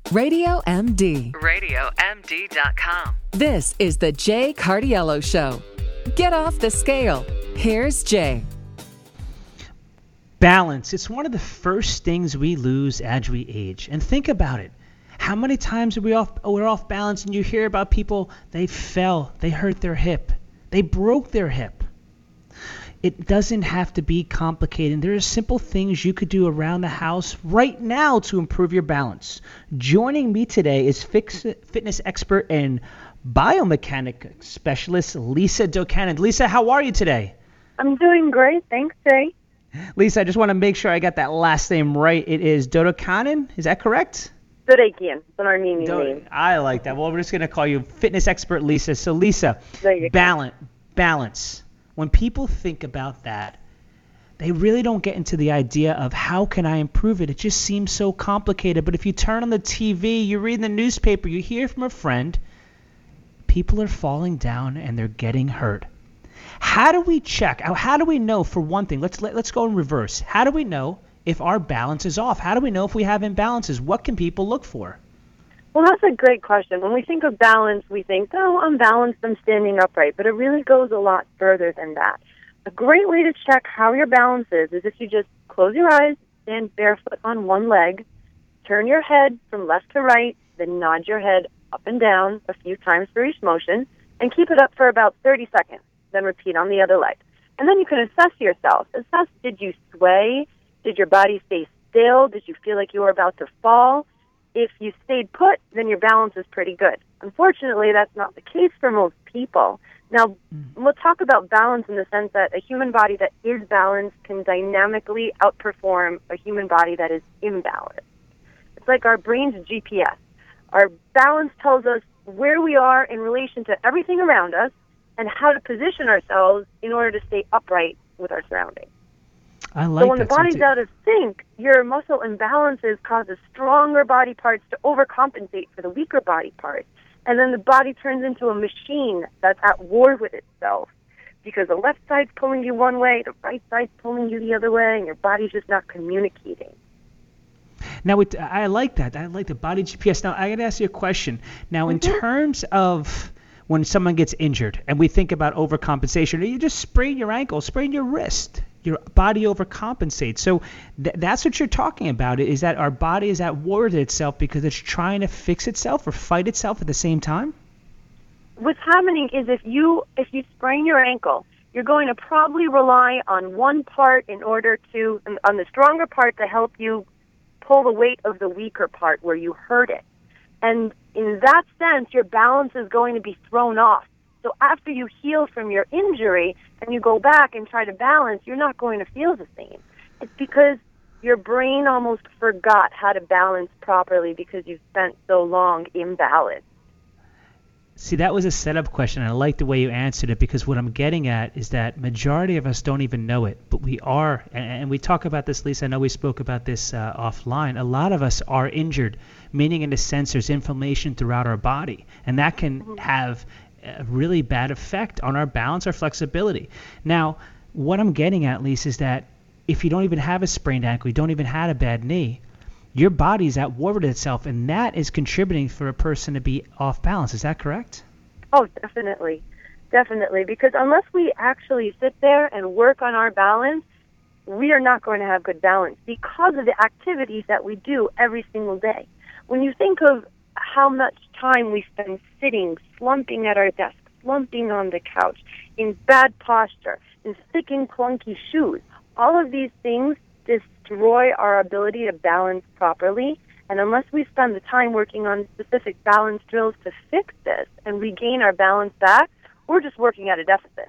Radio MD. RadioMD.com. This is the Jay Cardiello Show. Get off the scale. Here's Jay. Balance. It's one of the first things we lose as we age. And think about it. How many times we're off balance and you hear about people, they fell, they hurt their hip, they broke their hip. It doesn't have to be complicated. There are simple things you could do around the house right now to improve your balance. Joining me today is fitness expert and biomechanic specialist Lisa Dokanen. Lisa, how are you today? I'm doing great. Thanks, Jay. Lisa, I just want to make sure I got that last name right. It is Dodokanen. Is that correct? Dodokian. It's an Armenian name. I like that. Well, we're just going to call you fitness expert Lisa. So, Lisa, balance. When people think about that, they really don't get into the idea of how can I improve it. It just seems so complicated. But if you turn on the TV, you read the newspaper, you hear from a friend, people are falling down and they're getting hurt. How do we check? How do we know, for one thing, let's go in reverse. How do we know if our balance is off? How do we know if we have imbalances? What can people look for? Well, that's a great question. When we think of balance, we think, oh, I'm balanced, I'm standing upright. But it really goes a lot further than that. A great way to check how your balance is if you just close your eyes, stand barefoot on one leg, turn your head from left to right, then nod your head up and down a few times for each motion, and keep it up for about 30 seconds. Then repeat on the other leg. And then you can assess yourself. Assess, did you sway? Did your body stay still? Did you feel like you were about to fall? If you stayed put, then your balance is pretty good. Unfortunately, that's not the case for most people. Now, we'll talk about balance in the sense that a human body that is balanced can dynamically outperform a human body that is imbalanced. It's like our brain's GPS. Our balance tells us where we are in relation to everything around us and how to position ourselves in order to stay upright with our surroundings. I like so when that. the body's out of sync, your muscle imbalances causes stronger body parts to overcompensate for the weaker body parts. And then the body turns into a machine that's at war with itself because the left side's pulling you one way, the right side's pulling you the other way, and your body's just not communicating. Now, I like that. I like the body GPS. Now, I got to ask you a question. Now, in terms of when someone gets injured and we think about overcompensation, you just sprain your ankle, sprain your wrist. Your body overcompensates. So that's what you're talking about, is that our body is at war with itself because it's trying to fix itself or fight itself at the same time? What's happening is if you sprain your ankle, you're going to probably rely on one part on the stronger part to help you pull the weight of the weaker part where you hurt it. And in that sense, your balance is going to be thrown off. So after you heal from your injury and you go back and try to balance, you're not going to feel the same. It's because your brain almost forgot how to balance properly because you've spent so long imbalanced. See, that was a setup question. I like the way you answered it because what I'm getting at is that majority of us don't even know it, but we are, and we talk about this, Lisa, I know we spoke about this offline, a lot of us are injured, meaning in a sense there's inflammation throughout our body, and that can have a really bad effect on our balance, our flexibility. Now, what I'm getting at, Lisa, is that if you don't even have a sprained ankle, you don't even have a bad knee, your body's at war with itself, and that is contributing for a person to be off balance. Is that correct? Oh, definitely. Definitely. Because unless we actually sit there and work on our balance, we are not going to have good balance because of the activities that we do every single day. When you think of how much time we spend sitting, slumping at our desk, slumping on the couch, in bad posture, in thick and clunky shoes, all of these things destroy our ability to balance properly. And unless we spend the time working on specific balance drills to fix this and regain our balance back, we're just working at a deficit.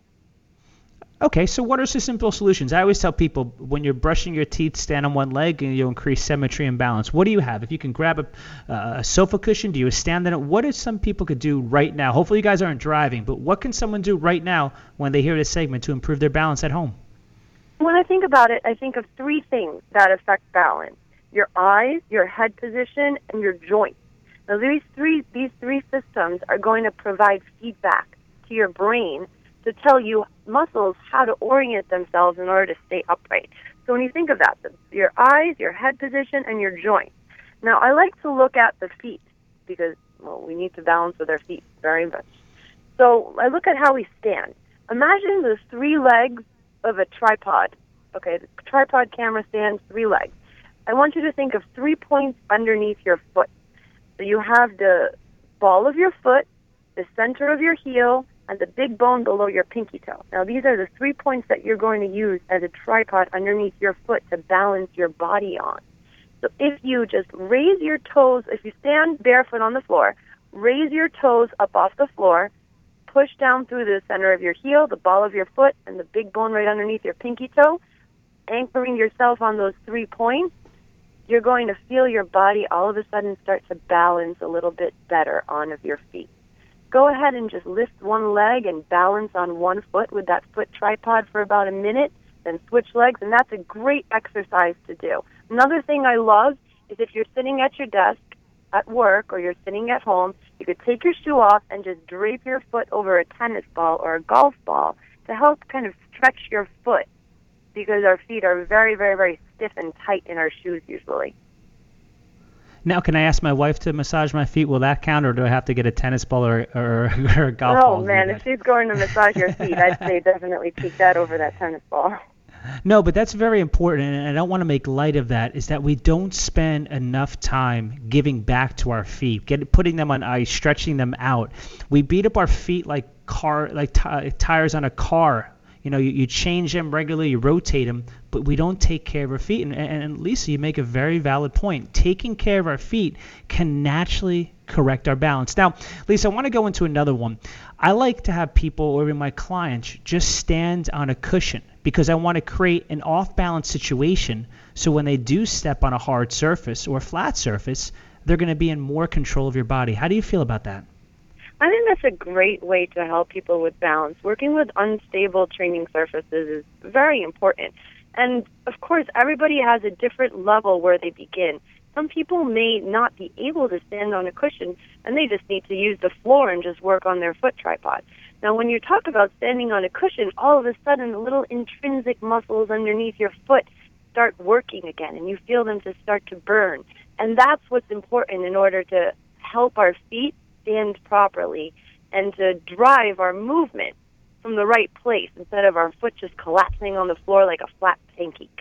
Okay, so what are some simple solutions? I always tell people when you're brushing your teeth, stand on one leg and you'll increase symmetry and balance. What do you have? If you can grab a sofa cushion, do you stand on it? What is some people could do right now? Hopefully you guys aren't driving, but what can someone do right now when they hear this segment to improve their balance at home? When I think about it, I think of three things that affect balance: your eyes, your head position, and your joints. Now, these three systems are going to provide feedback to your brain to tell you muscles how to orient themselves in order to stay upright. So when you think of that, your eyes, your head position, and your joints. Now, I like to look at the feet because, well, we need to balance with our feet very much. So I look at how we stand. Imagine the 3 legs of a tripod. Okay, the tripod camera stands 3 legs. I want you to think of 3 points underneath your foot. So you have the ball of your foot, the center of your heel, and the big bone below your pinky toe. Now, these are the 3 points that you're going to use as a tripod underneath your foot to balance your body on. So if you just raise your toes, if you stand barefoot on the floor, raise your toes up off the floor, push down through the center of your heel, the ball of your foot, and the big bone right underneath your pinky toe, anchoring yourself on those 3 points, you're going to feel your body all of a sudden start to balance a little bit better on of your feet. Go ahead and just lift one leg and balance on one foot with that foot tripod for about a minute, then switch legs, and that's a great exercise to do. Another thing I love is if you're sitting at your desk at work or you're sitting at home, you could take your shoe off and just drape your foot over a tennis ball or a golf ball to help kind of stretch your foot, because our feet are very, very, very stiff and tight in our shoes usually. Now, can I ask my wife to massage my feet? Will that count, or do I have to get a tennis ball or a golf ball? Oh, man, if she's going to massage your feet, I'd say definitely take that over that tennis ball. No, but that's very important, and I don't want to make light of that, is that we don't spend enough time giving back to our feet, putting them on ice, stretching them out. We beat up our feet like tires on a car. You know, you change them regularly, you rotate them, but we don't take care of our feet. And Lisa, you make a very valid point. Taking care of our feet can naturally correct our balance. Now, Lisa, I want to go into another one. I like to have people, or even my clients, just stand on a cushion because I want to create an off-balance situation so when they do step on a hard surface or a flat surface, they're going to be in more control of your body. How do you feel about that? I think that's a great way to help people with balance. Working with unstable training surfaces is very important. And, of course, everybody has a different level where they begin. Some people may not be able to stand on a cushion, and they just need to use the floor and just work on their foot tripod. Now, when you talk about standing on a cushion, all of a sudden the little intrinsic muscles underneath your foot start working again, and you feel them to start to burn. And that's what's important in order to help our feet stand properly and to drive our movement from the right place instead of our foot just collapsing on the floor like a flat pancake.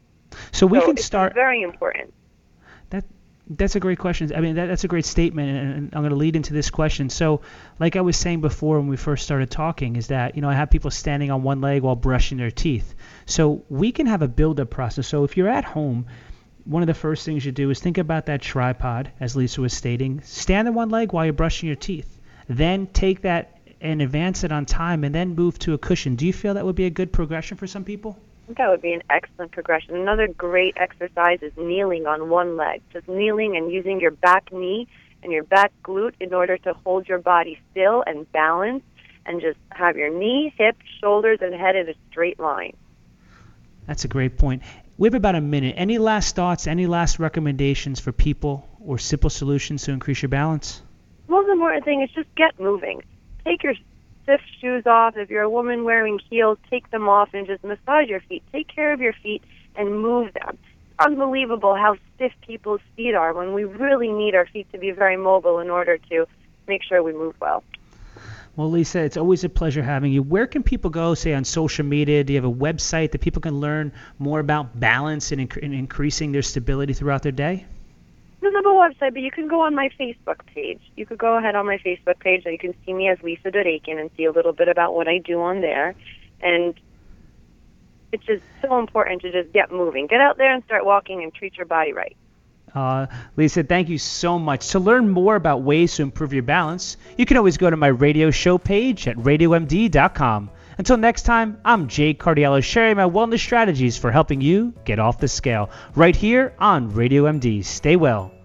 So we can start. It's very important. That's a great question. I mean, that's a great statement, and I'm going to lead into this question. So, like I was saying before when we first started talking, is that, you know, I have people standing on one leg while brushing their teeth. So we can have a build-up process. So if you're at home, one of the first things you do is think about that tripod, as Lisa was stating. Stand on one leg while you're brushing your teeth. Then take that and advance it on time, and then move to a cushion. Do you feel that would be a good progression for some people? I think that would be an excellent progression. Another great exercise is kneeling on one leg. Just kneeling and using your back knee and your back glute in order to hold your body still and balanced, and just have your knee, hip, shoulders, and head in a straight line. That's a great point. We have about a minute. Any last thoughts, any last recommendations for people or simple solutions to increase your balance? The most important thing is just get moving. Take your stiff shoes off. If you're a woman wearing heels, take them off and just massage your feet. Take care of your feet and move them. It's unbelievable how stiff people's feet are when we really need our feet to be very mobile in order to make sure we move well. Well, Lisa, it's always a pleasure having you. Where can people go, say, on social media? Do you have a website that people can learn more about balance and increasing their stability throughout their day? I don't have a website, but you can go on my Facebook page. You could go ahead on my Facebook page, and you can see me as Lisa Durakin and see a little bit about what I do on there. And it's just so important to just get moving. Get out there and start walking and treat your body right. Lisa, thank you so much. To learn more about ways to improve your balance, you can always go to my radio show page at radiomd.com. Until next time, I'm Jay Cardiello, sharing my wellness strategies for helping you get off the scale right here on Radio MD. Stay well.